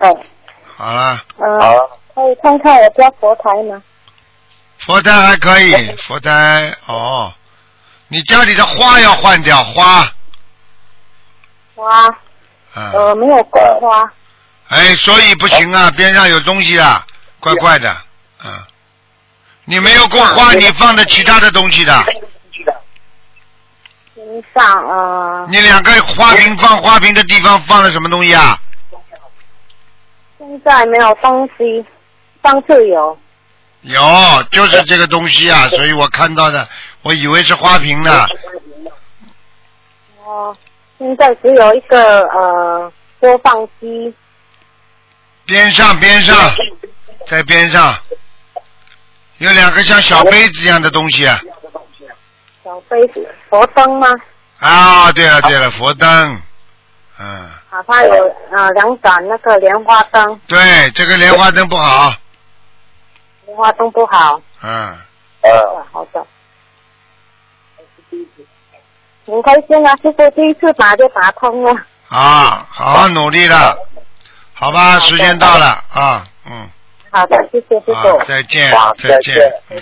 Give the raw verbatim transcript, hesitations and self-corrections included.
哎。 好了。 呃，可以看看我家佛台吗？ 佛台还可以，佛台哦，你家里的花要换掉花。 花。 嗯。 呃，没有供花。 哎，所以不行啊，边上有东西啊，怪怪的，嗯。你没有供花，你放的其他的东西的。 边上呃。 你两个花瓶放花瓶的地方放了什么东西啊？ 现在没有东西，上次有。 有，就是这个东西啊，所以我看到的，我以为是花瓶呢。 哦，现在只有一个呃播放机。 边上边上，在边上有两个像小杯子一样的东西。 小杯子，佛灯吗？ 啊，对了对了，佛灯，嗯。 啊，它有呃两盏那个莲花灯。 对，这个莲花灯不好。 莲花灯不好。 嗯。 呃，好的。很开心啊，师傅第一次打就打通了。 啊，好好努力了，好吧，时间到了啊，嗯。 好的，谢谢师傅。 再见，再见。嗯。